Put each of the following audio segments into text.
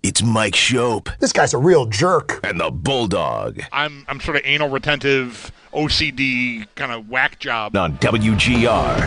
It's Mike Shope. This guy's a real jerk. And the Bulldog. I'm sort of anal retentive, OCD kind of whack job. On WGR.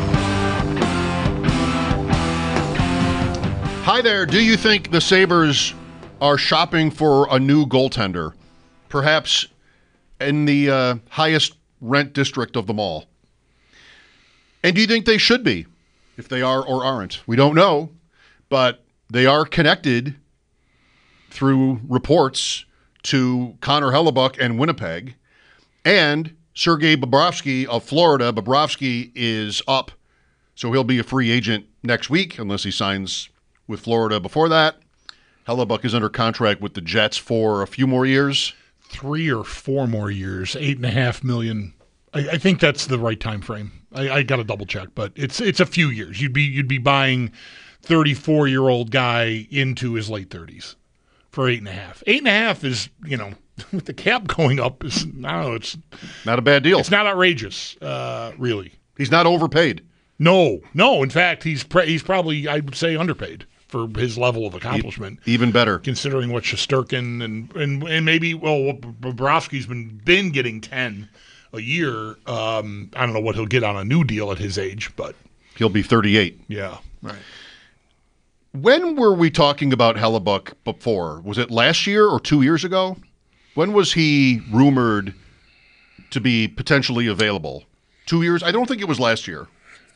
Hi there. Do you think the Sabres are shopping for a new goaltender? Perhaps in the highest rent district of them all? And do you think they should be? If they are or aren't? We don't know, but they are connected through reports to Connor Hellebuyck and Winnipeg, and Sergei Bobrovsky of Florida. Bobrovsky is up, so he'll be a free agent next week unless he signs with Florida before that. Hellebuyck is under contract with the Jets for a few more years. 3 or 4 more years, $8.5 million. I think that's the right time frame. I got to double check, but it's a few years. You'd be buying 34-year-old guy into his late 30s for 8.5. 8.5 is, with the cap going up, is, I don't know, it's not a bad deal. It's not outrageous, really. He's not overpaid. No. In fact, he's probably, I would say, underpaid for his level of accomplishment. Even better, considering what Shesterkin and maybe Bobrovsky's been getting 10 a year. I don't know what he'll get on a new deal at his age, but he'll be 38. Yeah, right. When were we talking about Hellebuyck before? Was it last year or 2 years ago? When was he rumored to be potentially available? 2 years? I don't think it was last year.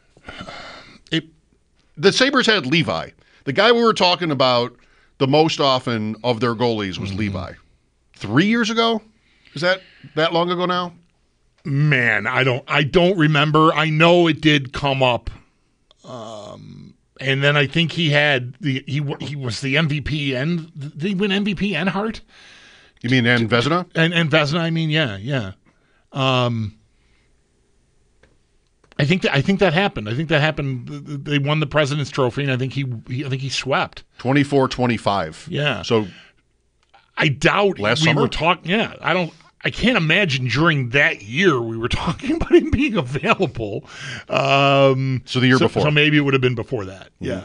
The Sabres had Levi. The guy we were talking about the most often of their goalies was Levi. 3 years ago? Is that long ago now? Man, I don't remember. I know it did come up. And then I think he had he was the MVP, and did he win MVP and Hart? You mean and Vezina? And Vezina, I mean, yeah. I think that happened. I think that happened. They won the President's Trophy, and I think he swept 24-25. Yeah. So I doubt last summer were talking. Yeah, I can't imagine during that year we were talking about him being available. So the year before. So maybe it would have been before that. Yeah.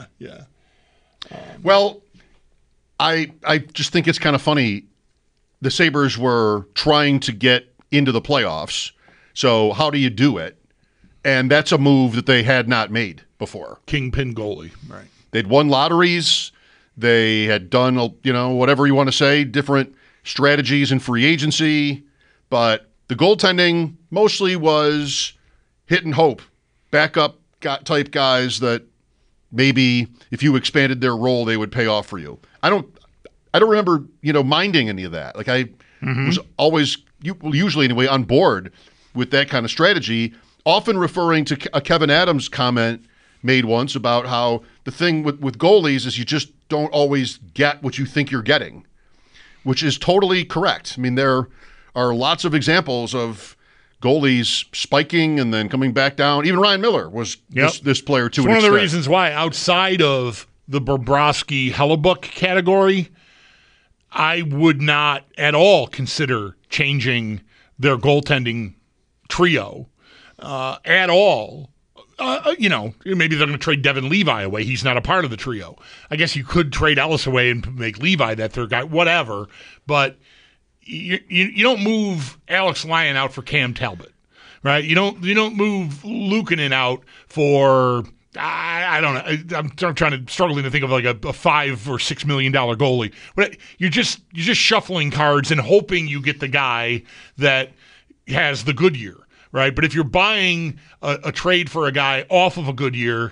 Well, I just think it's kind of funny. The Sabres were trying to get into the playoffs. So how do you do it? And that's a move that they had not made before. Kingpin goalie, right? They'd won lotteries. They had done, whatever you want to say, different strategies in free agency. But the goaltending mostly was hit and hope, backup type guys that maybe if you expanded their role, they would pay off for you. I don't remember, minding any of that. Like I was always, usually anyway, on board with that kind of strategy, often referring to a Kevin Adams comment made once about how the thing with goalies is you just don't always get what you think you're getting, which is totally correct. I mean, there are lots of examples of goalies spiking and then coming back down. Even Ryan Miller was this player too. It's one of the reasons why, outside of the Bobrovsky Hellebuyck category, I would not at all consider changing their goaltending trio at all. Maybe they're going to trade Devin Levi away. He's not a part of the trio. I guess you could trade Ellis away and make Levi that third guy, whatever. But you don't move Alex Lyon out for Cam Talbot, right? You don't move Luukkonen out for I don't know. I'm struggling to think of like a $5 or $6 million goalie. But you're just shuffling cards and hoping you get the guy that has the good year. Right, but if you're buying a trade for a guy off of a good year,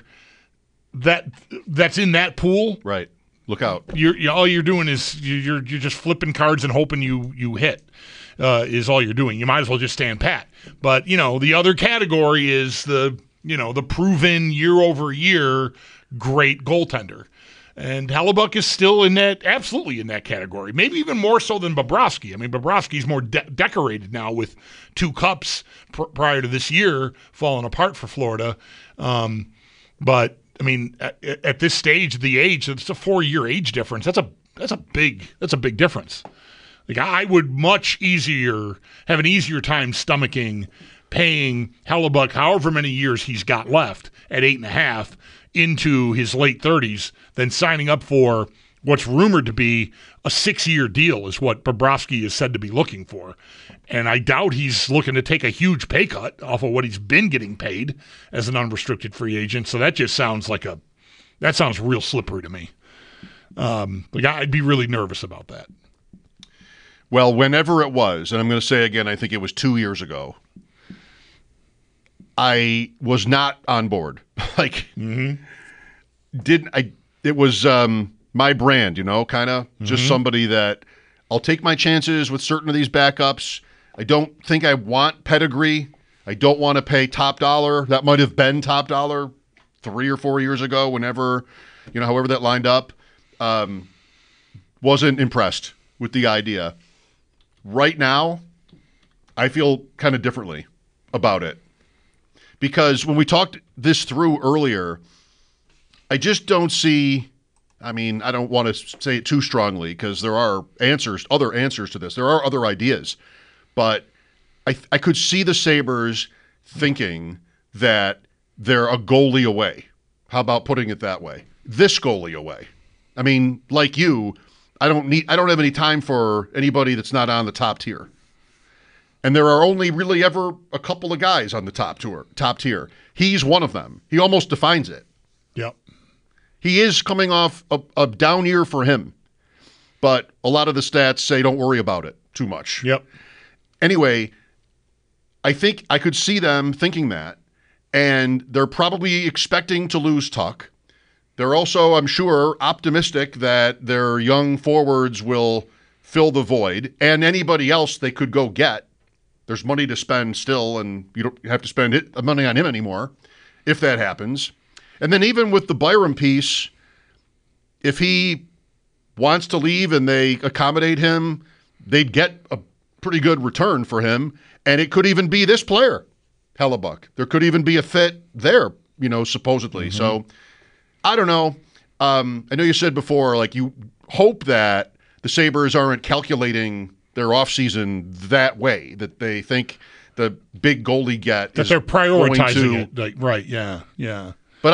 that's in that pool. Right, look out. All you're doing is you're just flipping cards and hoping you hit. Is all you're doing. You might as well just stand pat. But the other category is the proven year over year great goaltender. And Hellebuyck is still absolutely in that category. Maybe even more so than Bobrovsky. I mean, Bobrovsky's more decorated now with 2 cups prior to this year falling apart for Florida. But I mean, at this stage of the age, it's a 4-year age difference. That's a big difference. Like I would have an easier time stomaching paying Hellebuyck however many years he's got left at 8.5 into his late 30s than signing up for what's rumored to be a 6-year deal is what Bobrovsky is said to be looking for. And I doubt he's looking to take a huge pay cut off of what he's been getting paid as an unrestricted free agent. So that just sounds that sounds real slippery to me. I'd be really nervous about that. Well, whenever it was, and I'm going to say again, I think it was 2 years ago, I was not on board. It was my brand, kind of just somebody that I'll take my chances with certain of these backups. I don't think I want pedigree. I don't want to pay top dollar. That might have been top dollar 3 or 4 years ago, whenever, however that lined up. Wasn't impressed with the idea. Right now, I feel kind of differently about it. Because when we talked this through earlier, I just don't see, I don't want to say it too strongly because there are other answers to this. There are other ideas. But I could see the Sabres thinking that they're a goalie away. How about putting it that way? This goalie away. Like you, I don't have any time for anybody that's not on the top tier. And there are only really ever a couple of guys on the top tier. He's one of them. He almost defines it. Yep. He is coming off a down year for him. But a lot of the stats say don't worry about it too much. Yep. Anyway, I think I could see them thinking that. And they're probably expecting to lose Tuch. They're also, I'm sure, optimistic that their young forwards will fill the void, and anybody else they could go get. There's money to spend still, and you don't have to spend money on him anymore if that happens. And then even with the Byram piece, if he wants to leave and they accommodate him, they'd get a pretty good return for him, and it could even be this player, Hellebuyck. There could even be a fit there, supposedly. Mm-hmm. So I don't know. I know you said before, you hope that the Sabres aren't calculating their offseason that way, that they think the big goalie get that is they're prioritizing to, it. Right, yeah. But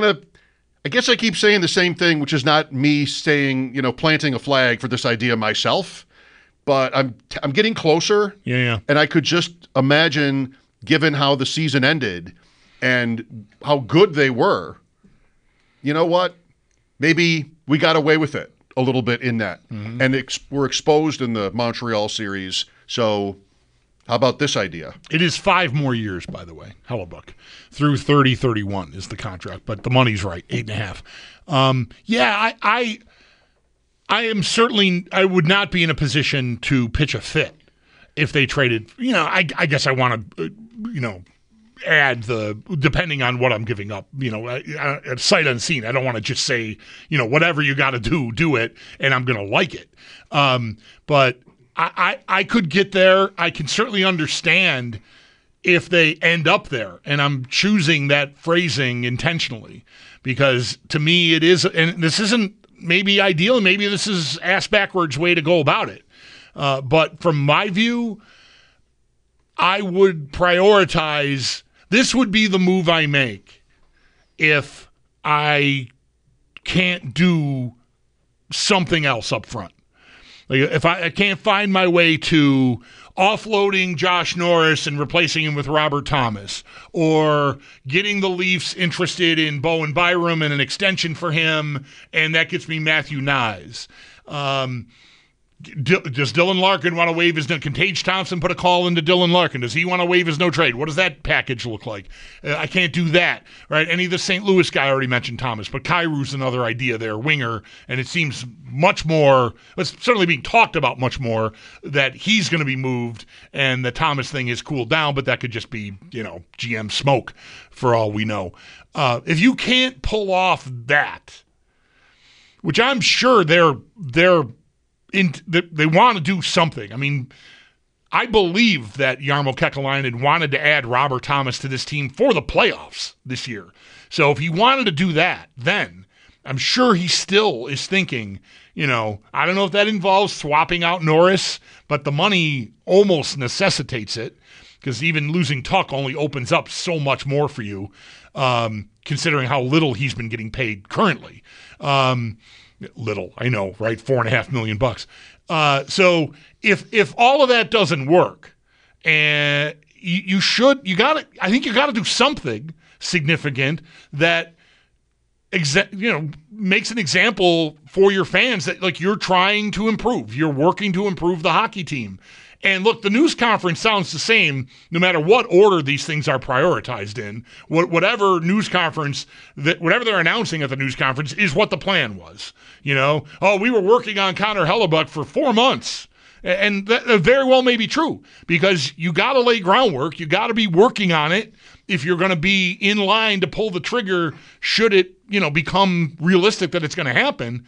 I guess I keep saying the same thing, which is not me saying, planting a flag for this idea myself, but I'm getting closer. Yeah. And I could just imagine, given how the season ended and how good they were, you know what? Maybe we got away with it a little bit in that. Mm-hmm. And we're exposed in the Montreal series. So how about this idea? It is 5 more years, by the way, Hellebuyck. Through 30-31 is the contract, but the money's right, 8.5. I am certainly, I would not be in a position to pitch a fit if they traded. I guess I want to, add depending on what I'm giving up, at sight unseen. I don't want to just say, whatever you got to do it, and I'm going to like it. But I could get there. I can certainly understand if they end up there, and I'm choosing that phrasing intentionally because to me it is, and this isn't maybe ideal, and maybe this is ass backwards way to go about it. But from my view, I would prioritize. This would be the move I make if I can't do something else up front. If I can't find my way to offloading Josh Norris and replacing him with Robert Thomas, or getting the Leafs interested in Bowen Byram and an extension for him, and that gets me Matthew Knies. Does Dylan Larkin want to waive his no? Can Tage Thompson put a call into Dylan Larkin? Does he want to waive his no trade? What does that package look like? I can't do that, right? Any of the St. Louis guy already mentioned Thomas, but Kairu's another idea there, winger, and it seems much more, it's certainly being talked about much more, that he's going to be moved and the Thomas thing is cooled down, but that could just be, GM smoke for all we know. If you can't pull off that, which I'm sure they want to do something. I believe that Jarmo Kekalainen wanted to add Robert Thomas to this team for the playoffs this year. So if he wanted to do that, then I'm sure he still is thinking, I don't know if that involves swapping out Norris, but the money almost necessitates it because even losing Tuch only opens up so much more for you, considering how little he's been getting paid currently. Little, I know, right? $4.5 million. So if all of that doesn't work, and I think you got to do something significant that makes an example for your fans that like you're trying to improve, you're working to improve the hockey team. And look, the news conference sounds the same no matter what order these things are prioritized in. Whatever news conference, whatever they're announcing at the news conference is what the plan was. We were working on Connor Hellebuck for 4 months. And that very well may be true because you got to lay groundwork. You got to be working on it if you're going to be in line to pull the trigger should it, become realistic that it's going to happen.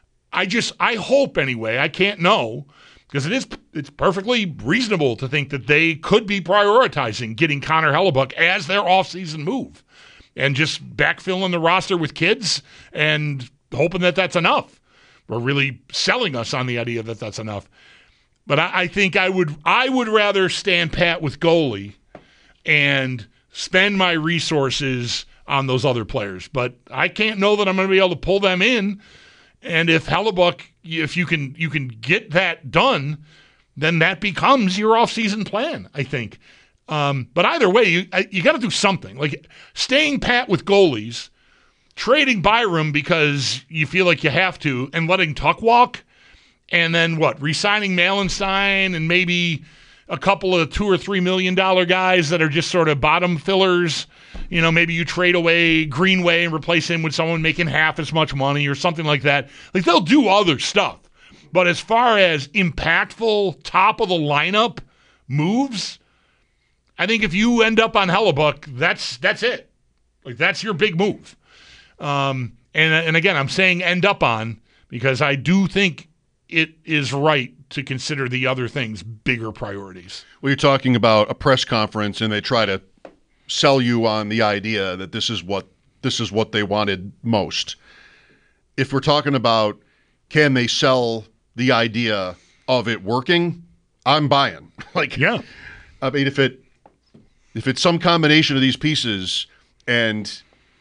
I hope anyway, I can't know, because it's perfectly reasonable to think that they could be prioritizing getting Connor Hellebuck as their offseason move and just backfilling the roster with kids and hoping that that's enough, or really selling us on the idea that that's enough. But I think I would rather stand pat with goalie and spend my resources on those other players. But I can't know that I'm going to be able to pull them in. And if Hellebuck, if you can get that done, then that becomes your offseason plan, I think. But either way, you got to do something. Like staying pat with goalies, trading Byram because you feel like you have to, and letting Tuck walk, and then re-signing Malenstein and maybe a couple of $2 or $3 million guys that are just sort of bottom fillers. Maybe you trade away Greenway and replace him with someone making half as much money or something like that. Like they'll do other stuff. But as far as impactful, top of the lineup moves, I think if you end up on Hellebuck, that's it. Like that's your big move. And again, I'm saying end up on because I do think it is right to consider the other things bigger priorities. Well, you're talking about a press conference, and they try to sell you on the idea that this is what they wanted most. If we're talking about can they sell the idea of it working, I'm buying. Yeah. I mean, if it's some combination of these pieces, and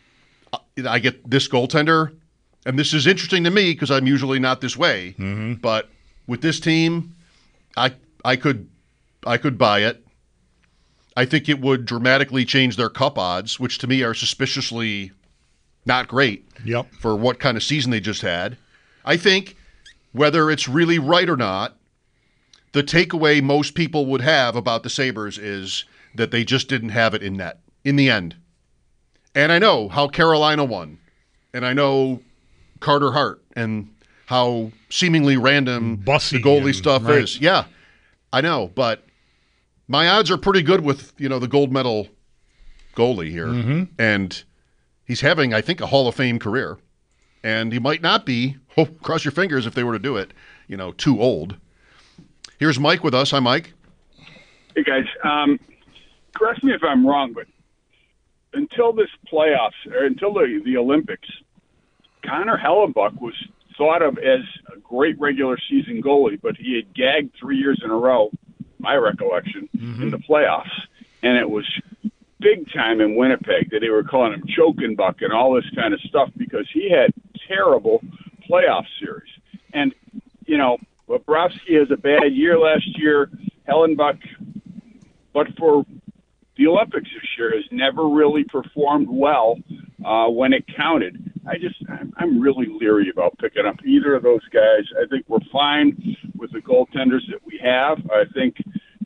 I get this goaltender. And this is interesting to me because I'm usually not this way. Mm-hmm. But with this team, I could buy it. I think it would dramatically change their cup odds, which to me are suspiciously not great for what kind of season they just had. I think whether it's really right or not, the takeaway most people would have about the Sabres is that they just didn't have it in net in the end. And I know how Carolina won. And I know Carter Hart and how seemingly random Bussy the goalie stuff is. Yeah, I know, but my odds are pretty good with, the gold medal goalie here. Mm-hmm. And he's having, I think, a Hall of Fame career. And he might not be, cross your fingers if they were to do it, too old. Here's Mike with us. Hi, Mike. Hey, guys. Correct me if I'm wrong, but until this playoffs, or until the Olympics, Connor Hellebuck was thought of as a great regular season goalie, but he had gagged 3 years in a row, my recollection, in the playoffs. And it was big time in Winnipeg that they were calling him choking buck and all this kind of stuff because he had terrible playoff series. And, Bobrovsky has a bad year last year. Hellebuck, but for the Olympics this year, has never really performed well when it counted. I'm really leery about picking up either of those guys. I think we're fine with the goaltenders that we have. I think,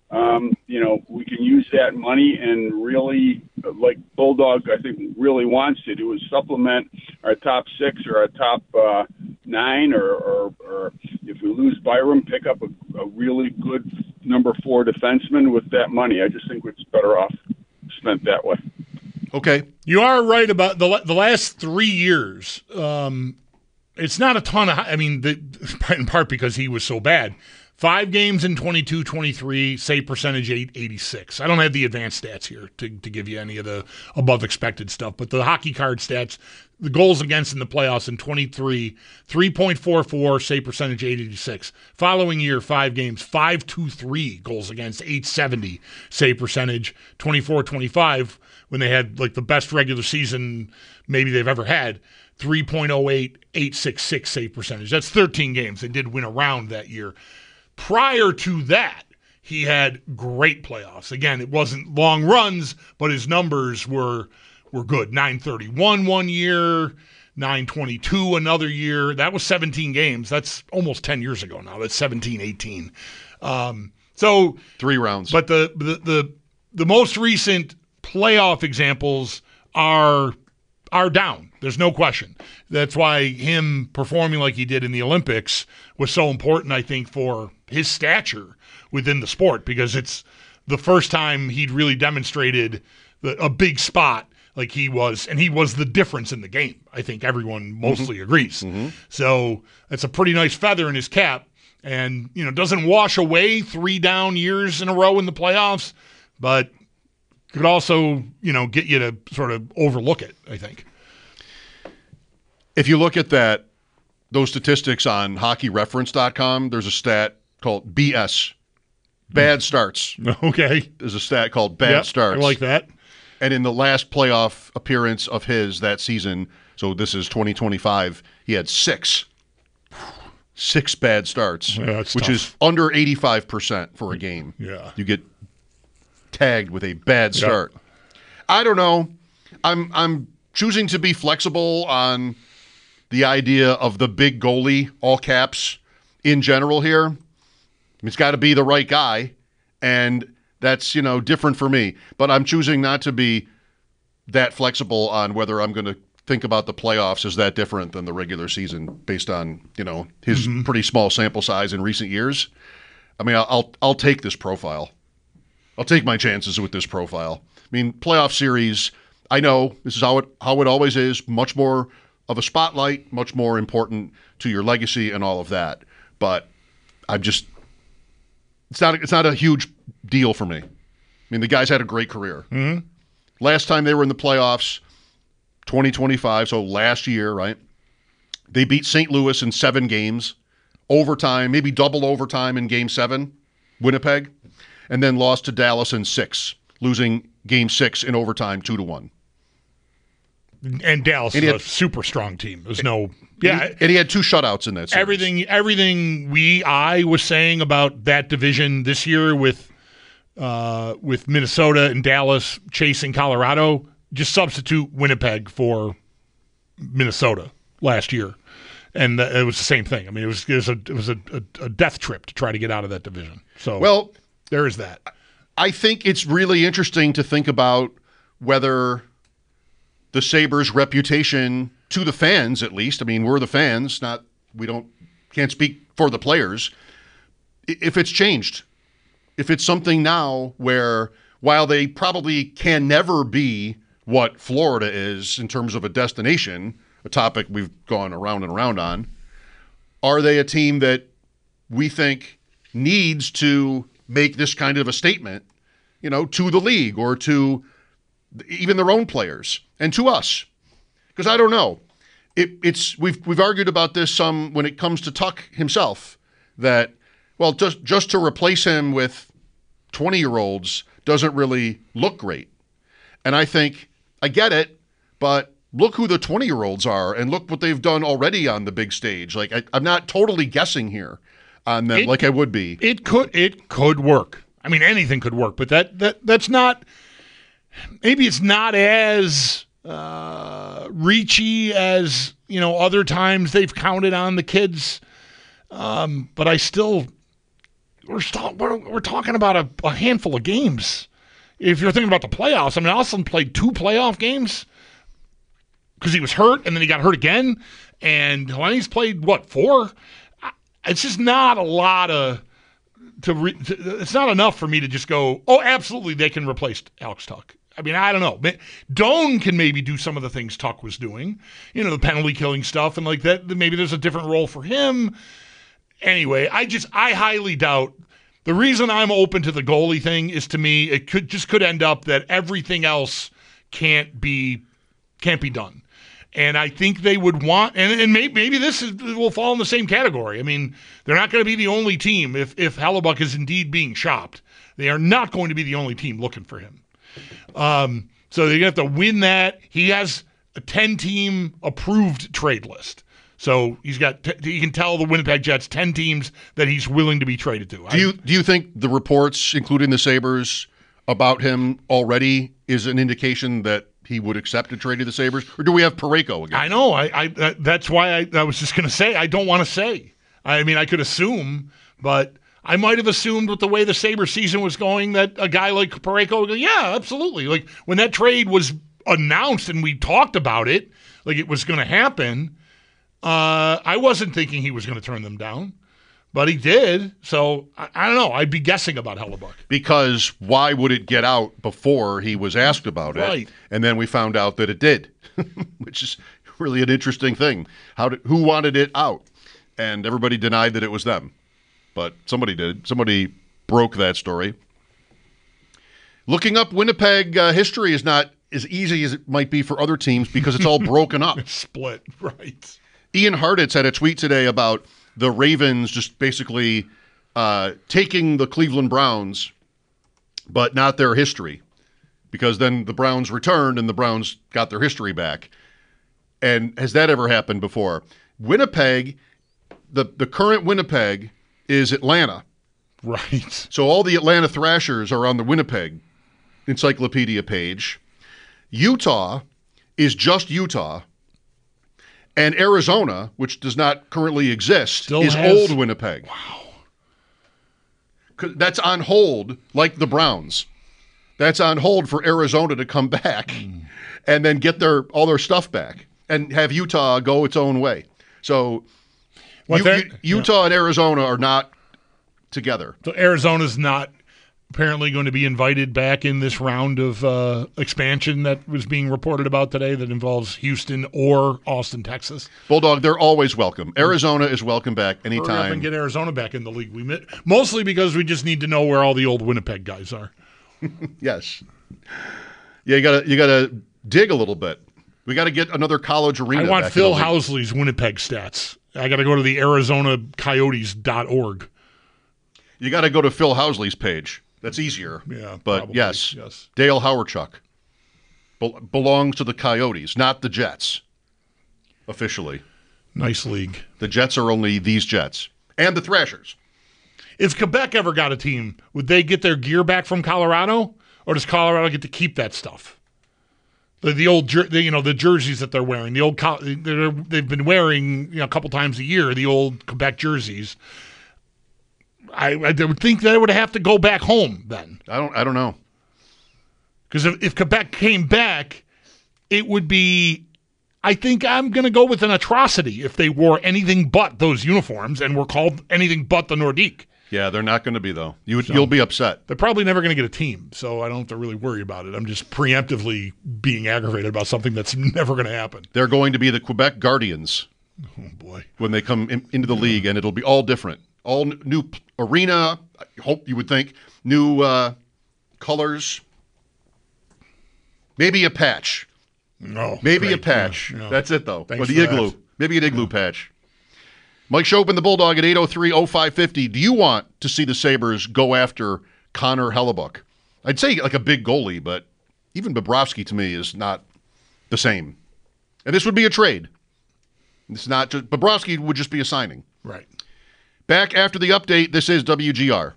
we can use that money and really, like Bulldog, I think really wants to do is supplement our top six or our top nine, or if we lose Byram, pick up a really good number 4 defenseman with that money. I just think it's better off spent that way. Okay. You are right about the last 3 years. It's not a ton of – in part because he was so bad. 5 games in 22-23, save percentage 886. I don't have the advanced stats here to give you any of the above expected stuff, but the hockey card stats, the goals against in the playoffs in 23, 3.44, save percentage 886. Following year, 5 games, 5.23 goals against, 870 save percentage, 24-25, when they had like the best regular season maybe they've ever had, 3.08, 866 save percentage. That's 13 games. They did win a round that year. Prior to that, he had great playoffs. Again, it wasn't long runs, but his numbers were good. 931 one year, 922 another year. That was 17 games. That's almost 10 years ago now. That's 17, 18. So 3 rounds. But the most recent playoff examples are down. There's no question. That's why him performing like he did in the Olympics was so important, I think, for his stature within the sport, because it's the first time he'd really demonstrated a big spot like he was, and he was the difference in the game. I think everyone mostly agrees. So that's a pretty nice feather in his cap, and doesn't wash away 3 down years in a row in the playoffs, but could also get you to sort of overlook it, I think. If you look at those statistics on hockeyreference.com, there's a stat called BS, bad starts. Okay. There's a stat called bad starts. I like that. And in the last playoff appearance of his that season, so this is 2025, he had 6 bad starts, that's which tough. is under 85% for a game. Yeah. You get tagged with a bad start. I don't know. I'm choosing to be flexible on the idea of the big goalie, all caps, in general here. It's got to be the right guy, and that's, different for me. But I'm choosing not to be that flexible on whether I'm going to think about the playoffs as that different than the regular season based on, his pretty small sample size in recent years. I mean, I'll take this profile. I'll take my chances with this profile. I mean, playoff series, I know this is how it always is, much more of a spotlight, much more important to your legacy and all of that. But it's not a huge deal for me. I mean, the guy's had a great career. Last time they were in the playoffs, 2025, so last year, right? They beat St. Louis in 7 games, overtime, maybe double overtime in Game 7, Winnipeg, and then lost to Dallas in 6, losing Game 6 in overtime 2-1. And Dallas is a super strong team. There's no... Yeah, and he had 2 shutouts in that series. Everything I was saying about that division this year with Minnesota and Dallas chasing Colorado, just substitute Winnipeg for Minnesota last year, and it was the same thing. I mean, it was a death trip to try to get out of that division. So there is that. I think it's really interesting to think about whether the Sabres' reputation to the fans, at least. I mean, we're the fans, can't speak for the players. If it's changed, if it's something now where, while they probably can never be what Florida is in terms of a destination, a topic we've gone around and around on, are they a team that we think needs to make this kind of a statement, to the league or to even their own players and to us? Because I don't know. We've argued about this some when it comes to Tuck himself, that, well, just to replace him with 20-year-olds doesn't really look great. And I think, I get it, but look who the 20-year-olds are and look what they've done already on the big stage. Like, I'm not totally guessing here on them like I would be. It could work. I mean, anything could work, but that's not... Maybe it's not as reachy as other times they've counted on the kids, but we're talking about a handful of games. If you're thinking about the playoffs, I mean, Austin played 2 playoff games because he was hurt, and then he got hurt again, and Helene's played 4? It's just not a lot of. It's not enough for me to just go, oh, absolutely, they can replace Alex Tuch. I mean, I don't know. Doan can maybe do some of the things Tuch was doing, the penalty killing stuff and like that. Maybe there's a different role for him. Anyway, I highly doubt. The reason I'm open to the goalie thing is, to me, it could end up that everything else can't be done. And I think they would want, and maybe will fall in the same category. I mean, they're not going to be the only team if Hellebuyck is indeed being shopped. They are not going to be the only team looking for him. So they're going to have to win that. He has a 10-team approved trade list. So he can tell the Winnipeg Jets 10 teams that he's willing to be traded to. Do you think the reports, including the Sabres, about him already is an indication that he would accept a trade to the Sabres? Or do we have Parayko again? I know. That's why I was just going to say, I don't want to say. I mean, I could assume, but I might have assumed with the way the Sabres season was going that a guy like Parayko would go, yeah, absolutely. Like when that trade was announced and we talked about it, like it was going to happen, I wasn't thinking he was going to turn them down. But he did, so I don't know. I'd be guessing about Hellebuyck. Because why would it get out before he was asked about it? Right. And then we found out that it did, which is really an interesting thing. Who wanted it out? And everybody denied that it was them. But somebody did. Somebody broke that story. Looking up Winnipeg history is not as easy as it might be for other teams because it's all broken up. Split, right. Ian Hartitz had a tweet today about the Ravens just basically taking the Cleveland Browns, but not their history, because then the Browns returned and the Browns got their history back. And has that ever happened before? Winnipeg, the current Winnipeg is Atlanta. Right. So all the Atlanta Thrashers are on the Winnipeg encyclopedia page. Utah is just Utah. And Arizona, which does not currently exist, is old Winnipeg. Wow. That's on hold, like the Browns. That's on hold for Arizona to come back and then get all their stuff back and have Utah go its own way. So Utah and Arizona are not together. So Arizona's not apparently going to be invited back in this round of expansion that was being reported about today that involves Houston or Austin, Texas. Bulldog, they're always welcome. Arizona is welcome back anytime. Hurry up and get Arizona back in the league. Mostly because we just need to know where all the old Winnipeg guys are. Yes. Yeah, you gotta dig a little bit. We got to get another college arena. I want Phil Housley's Winnipeg stats. I got to go to the ArizonaCoyotes.org. You got to go to Phil Housley's page. That's easier. Yeah, but probably, yes, Dale Hawerchuk belongs to the Coyotes, not the Jets, officially. Nice league. The Jets are only these Jets. And the Thrashers. If Quebec ever got a team, would they get their gear back from Colorado? Or does Colorado get to keep that stuff? The old, the jerseys that they're wearing, they've been wearing a couple times a year, the old Quebec jerseys. I would think that it would have to go back home then. I don't know. Because if Quebec came back, it would be, I think I'm going to go with an atrocity if they wore anything but those uniforms and were called anything but the Nordique. Yeah, they're not going to be, though. You'll be upset. They're probably never going to get a team, so I don't have to really worry about it. I'm just preemptively being aggravated about something that's never going to happen. They're going to be the Quebec Guardians. Oh, boy. When they come into the league, and it'll be all different. All new arena, I hope you would think. New colors. Maybe a patch. No, Maybe great. a patch. Yeah. That's it, though. Thanks or the for igloo. that. Maybe an igloo patch. Mike Chopin, the Bulldog, at 803-0550. Do you want to see the Sabres go after Connor Hellebuyck? I'd say like a big goalie, but even Bobrovsky to me is not the same. And this would be a trade. It's not just Bobrovsky would just be a signing. Right. Back after the update, this is WGR.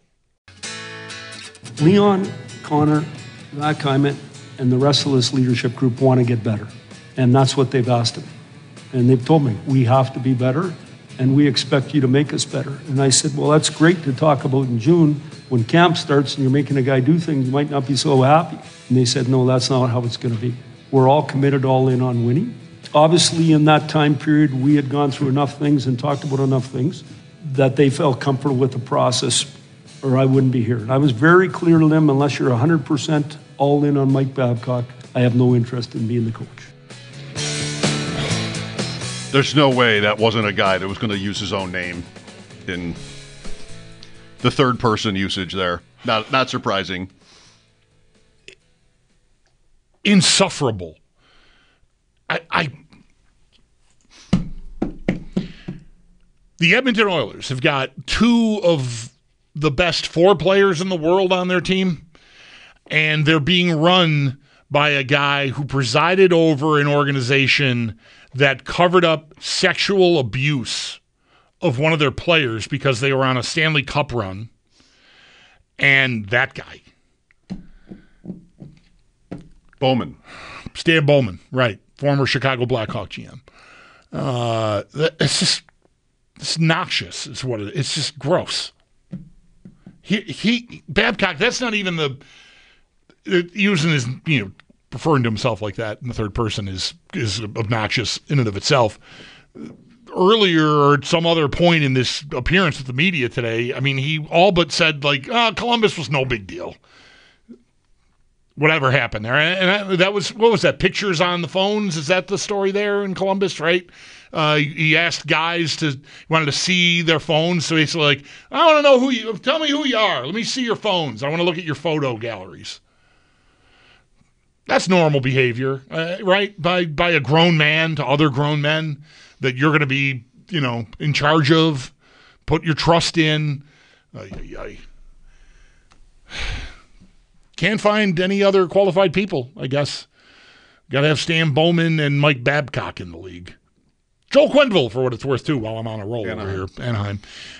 Leon, Connor, Zach Hyman, and the rest of this leadership group want to get better. And that's what they've asked him. And they've told me, we have to be better, and we expect you to make us better. And I said, well, that's great to talk about in June. When camp starts and you're making a guy do things, you might not be so happy. And they said, no, that's not how it's going to be. We're all committed all in on winning. Obviously, in that time period, we had gone through enough things and talked about enough things that they felt comfortable with the process, or I wouldn't be here. And I was very clear to them, unless you're 100% all in on Mike Babcock, I have no interest in being the coach. There's no way that wasn't a guy that was going to use his own name. in the third person usage there. Not surprising. Insufferable. The Edmonton Oilers have got two of the best four players in the world on their team, and they're being run by a guy who presided over an organization that covered up sexual abuse of one of their players because they were on a Stanley Cup run. And that guy. Bowman. Stan Bowman, right. Former Chicago Blackhawk GM. It's noxious is what it is. It's just gross. Babcock, that's not even using his, referring to himself like that in the third person is obnoxious in and of itself. Earlier or at some other point in this appearance with the media today, I mean, he all but said, Columbus was no big deal. Whatever happened there. And that was, what was that, pictures on the phones? Is that the story there in Columbus, right? He asked guys wanted to see their phones. So he's like, I want to know tell me who you are. Let me see your phones. I want to look at your photo galleries. That's normal behavior, right? By a grown man to other grown men that you're going to be, in charge of, put your trust in. Can't find any other qualified people, I guess. Got to have Stan Bowman and Mike Babcock in the league. Joel Quenneville, for what it's worth, too, while I'm on a roll over here. Anaheim.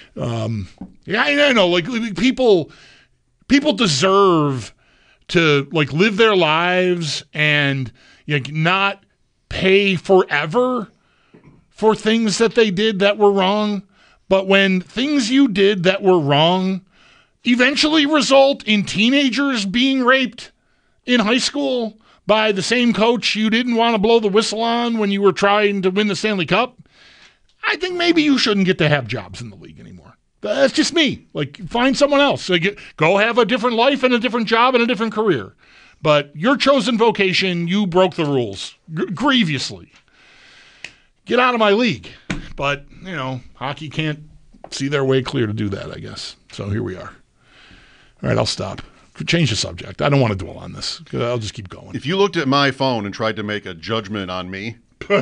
I know. People deserve to live their lives and not pay forever for things that they did that were wrong. But when things you did that were wrong eventually result in teenagers being raped in high school by the same coach you didn't want to blow the whistle on when you were trying to win the Stanley Cup, I think maybe you shouldn't get to have jobs in the league anymore. That's just me. Find someone else. Go have a different life and a different job and a different career. But your chosen vocation, you broke the rules grievously. Get out of my league. But, hockey can't see their way clear to do that, I guess. So here we are. All right, I'll stop. Change the subject. I don't want to dwell on this. I'll just keep going. If you looked at my phone and tried to make a judgment on me,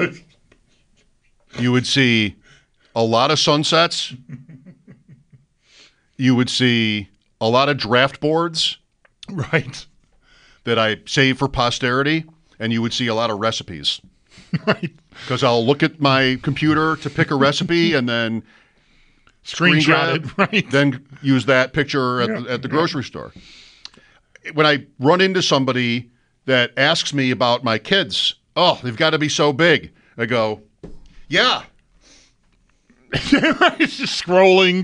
you would see a lot of sunsets. You would see a lot of draft boards. Right. That I save for posterity. And you would see a lot of recipes. Right. Because I'll look at my computer to pick a recipe and then screenshot it, right? Then use that picture at the grocery store. When I run into somebody that asks me about my kids, they've got to be so big. I go, yeah. It's just scrolling.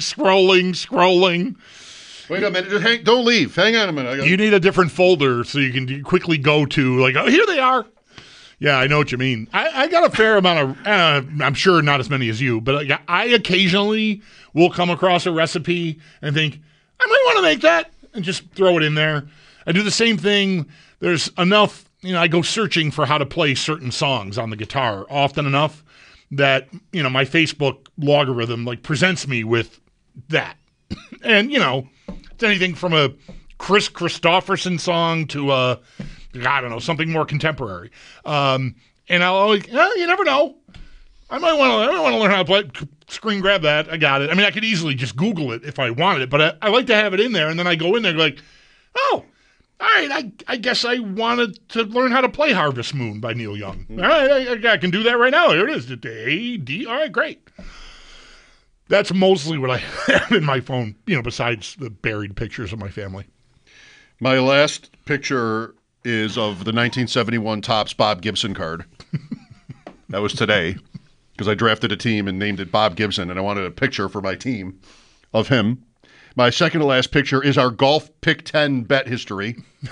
Wait a minute. Don't leave. Hang on a minute. You need a different folder so you can quickly go to, here they are. Yeah, I know what you mean. I got a fair amount of, I'm sure not as many as you, but I occasionally will come across a recipe and think, I might want to make that, and just throw it in there. I do the same thing. There's enough, I go searching for how to play certain songs on the guitar often enough that, my Facebook logarithm presents me with that. And, it's anything from a Chris Christopherson song to a, I don't know, something more contemporary. And I'll always, you never know. I might want to learn how to play. Screen grab that. I got it. I mean, I could easily just Google it if I wanted it, but I like to have it in there. And then I go in there all right, I guess I wanted to learn how to play Harvest Moon by Neil Young. All right, I can do that right now. Here it is. A, D. All right, great. That's mostly what I have in my phone, besides the buried pictures of my family. My last picture is of the 1971 Topps Bob Gibson card. That was today because I drafted a team and named it Bob Gibson, and I wanted a picture for my team of him. My second to last picture is our golf pick 10 bet history.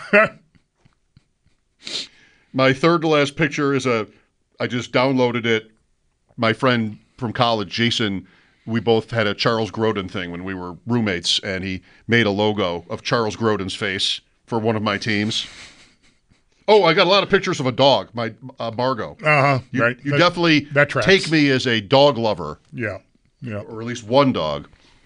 My third to last picture is I just downloaded it. My friend from college, Jason, we both had a Charles Grodin thing when we were roommates, and he made a logo of Charles Grodin's face for one of my teams. Oh, I got a lot of pictures of a dog, my Margot. You, right. You definitely that tracks. Take me as a dog lover. Yeah. Or at least one dog.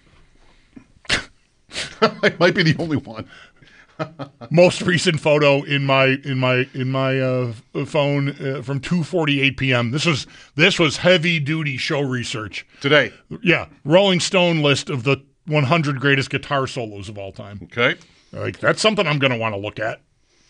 I might be the only one. Most recent photo in my phone from 2:48 p.m. This was heavy duty show research Today. Yeah, Rolling Stone list of the 100 greatest guitar solos of all time. Okay. Like that's something I'm going to want to look at.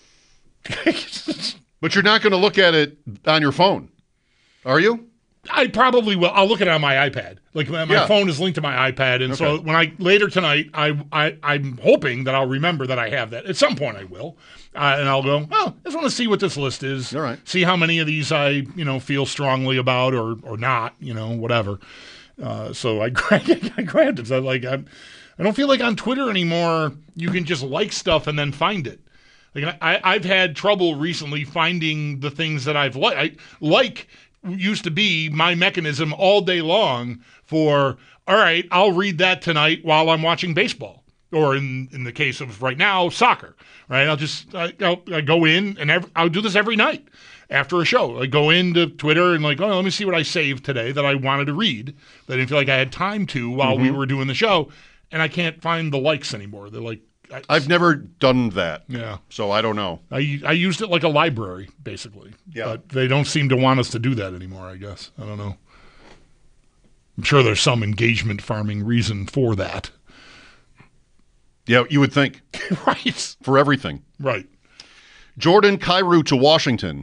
But you're not going to look at it on your phone, are you? I probably will. I'll look at it on my iPad. Like my phone is linked to my iPad, and so when later tonight, I'm hoping that I'll remember that I have that. At some point, I will, and I'll go. Well, I just want to see what this list is. All right. See how many of these I feel strongly about or not. Whatever. So I grabbed it. So I don't feel like on Twitter anymore you can just like stuff and then find it. Like I've had trouble recently finding the things that I've like used to be my mechanism all day long for, all right, I'll read that tonight while I'm watching baseball. Or in the case of right now, soccer, right? I go in and I'll do this every night after a show. I go into Twitter and let me see what I saved today that I wanted to read that I didn't feel like I had time to while we were doing the show. And I can't find the likes anymore. They're like, I've never done that. Yeah. So I don't know. I used it like a library, basically. Yeah. But they don't seem to want us to do that anymore, I guess. I don't know. I'm sure there's some engagement farming reason for that. Yeah, you would think. Right. For everything. Right. Jordan Kyrou to Washington.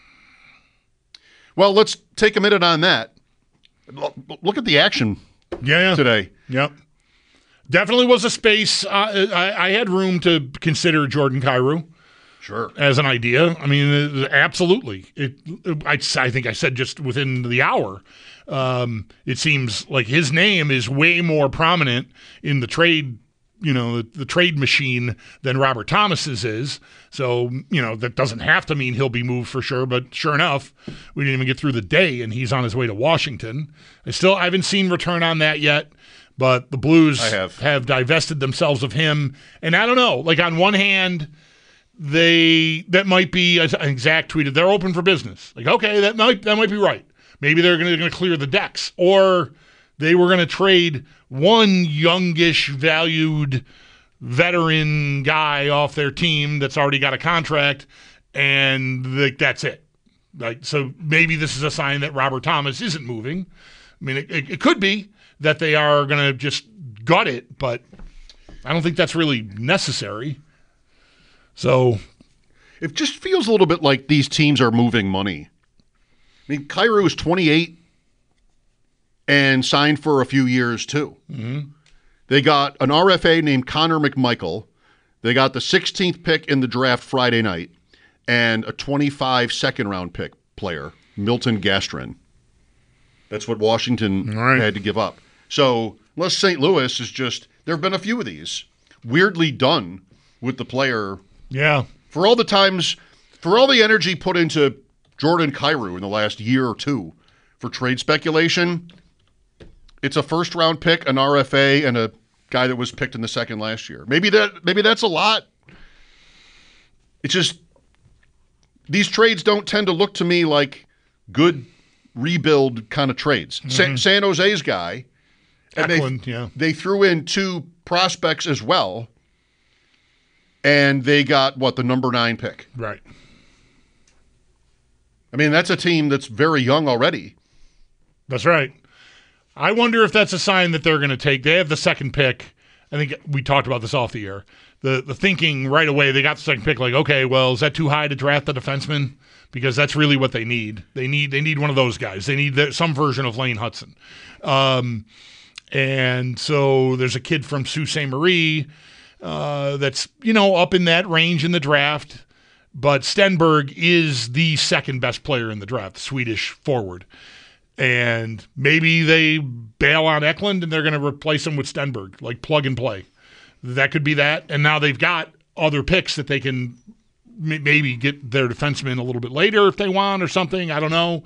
Well, let's take a minute on that. Look at the action today. Yep. Definitely was a space. I had room to consider Jordan Kyrou. Sure. As an idea. I mean, absolutely. I think I said just within the hour, it seems like his name is way more prominent in the trade, the trade machine than Robert Thomas's is. So, that doesn't have to mean he'll be moved for sure. But sure enough, we didn't even get through the day and he's on his way to Washington. I haven't seen return on that yet. But the Blues have divested themselves of him. And I don't know, like on one hand, that might be, as Zach tweeted, they're open for business. Like, okay, that might be right. Maybe they're going to clear the decks. Or they were going to trade one youngish, valued veteran guy off their team that's already got a contract, and that's it. Like, so maybe this is a sign that Robert Thomas isn't moving. I mean, it could be that they are going to just gut it, but I don't think that's really necessary. So it just feels a little bit like these teams are moving money. I mean, Kyrou is 28 and signed for a few years too. Mm-hmm. They got an RFA named Connor McMichael. They got the 16th pick in the draft Friday night and a 25 second-round pick player, Milton Gastrin. That's what Washington had to give up. So unless St. Louis is just – there have been a few of these weirdly done with the player. Yeah. For all the times – for all the energy put into Jordan Kyrou in the last year or two for trade speculation, it's a first-round pick, an RFA, and a guy that was picked in the second last year. Maybe that's a lot. It's just these trades don't tend to look to me like good rebuild kind of trades. Mm-hmm. San Jose's guy – and Eklund, they threw in two prospects as well, and they got, the number 9 pick? Right. I mean, that's a team that's very young already. That's right. I wonder if that's a sign that they're going to take. They have the second pick. I think we talked about this off the air. The thinking right away, they got the second pick, like, okay, well, is that too high to draft the defenseman? Because that's really what they need. They need one of those guys. They need some version of Lane Hudson. And so there's a kid from Sault Ste. Marie that's, up in that range in the draft. But Stenberg is the second best player in the draft, the Swedish forward. And maybe they bail on Eklund and they're going to replace him with Stenberg, like plug and play. That could be that. And now they've got other picks that they can maybe get their defenseman a little bit later if they want or something. I don't know.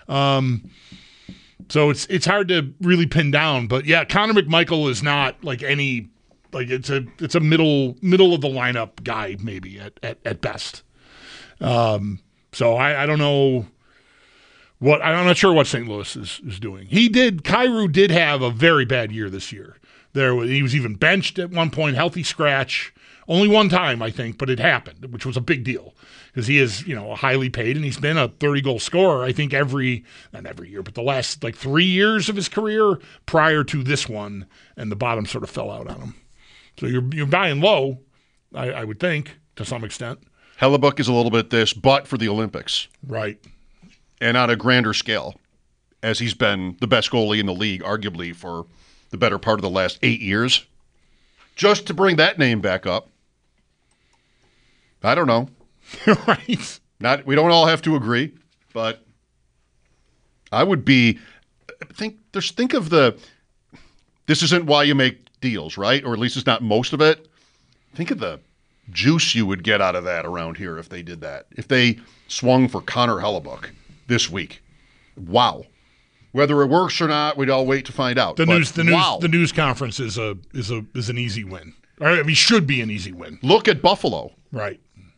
So it's hard to really pin down, but yeah, Connor McMichael is not like it's a middle of the lineup guy maybe at best. So I don't know I'm not sure what St. Louis is doing. Kyrou did have a very bad year this year. He was even benched at one point, healthy scratch. Only one time, I think, but it happened, which was a big deal because he is, highly paid, and he's been a 30-goal scorer, I think, not every year, but the last 3 years of his career prior to this one, and the bottom sort of fell out on him. So you're buying low, I would think, to some extent. Hellebuck is a little bit this, but for the Olympics. Right. And on a grander scale, as he's been the best goalie in the league, arguably for the better part of the last 8 years. Just to bring that name back up, I don't know. Right. We don't all have to agree, but I would think of this isn't why you make deals, right? Or at least it's not most of it. Think of the juice you would get out of that around here if they did that. If they swung for Connor Hellebuck this week. Wow. Whether it works or not, we'd all wait to find out. The news conference is an easy win. I mean, should be an easy win. Look at Buffalo. Right.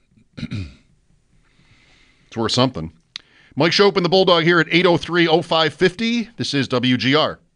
It's worth something. Mike Schopp and the Bulldog here at 803-0550. This is WGR.